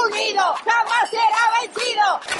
unido jamás será vencido.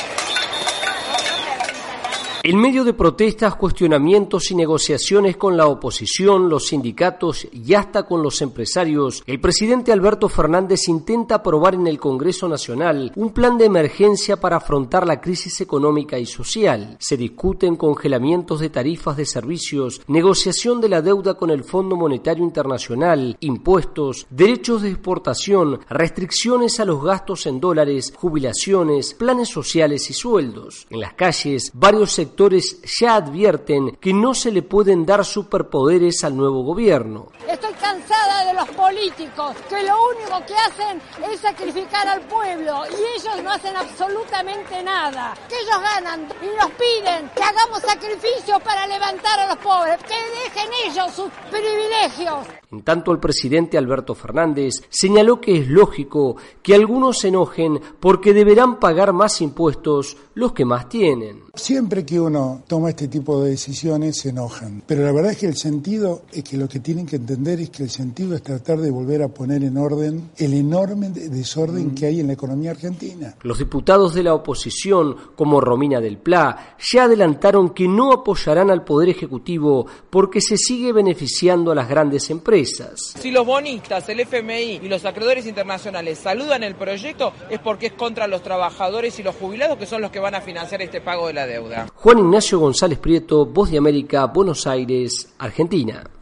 En medio de protestas, cuestionamientos y negociaciones con la oposición, los sindicatos y hasta con los empresarios, el presidente Alberto Fernández intenta aprobar en el Congreso Nacional un plan de emergencia para afrontar la crisis económica y social. Se discuten congelamientos de tarifas de servicios, negociación de la deuda con el Fondo Monetario Internacional, impuestos, derechos de exportación, restricciones a los gastos en dólares, jubilaciones, planes sociales y sueldos. En las calles, varios sectores ya advierten que no se le pueden dar superpoderes al nuevo gobierno. Estoy cansada de los políticos que lo único que hacen es sacrificar al pueblo y ellos no hacen absolutamente nada. Que ellos ganan y nos piden que hagamos sacrificios para levantar a los pobres, que dejen ellos sus privilegios. En tanto, el presidente Alberto Fernández señaló que es lógico que algunos se enojen porque deberán pagar más impuestos los que más tienen. Siempre que uno toma este tipo de decisiones se enojan, pero la verdad es que el sentido es que lo que tienen que entender es que el sentido es tratar de volver a poner en orden el enorme desorden que hay en la economía argentina. Los diputados de la oposición, como Romina del Pla, ya adelantaron que no apoyarán al Poder Ejecutivo porque se sigue beneficiando a las grandes empresas. Si los bonistas, el FMI y los acreedores internacionales saludan el proyecto es porque es contra los trabajadores y los jubilados, que son los que van a financiar este pago de la deuda. Juan Ignacio González Prieto, Voz de América, Buenos Aires, Argentina.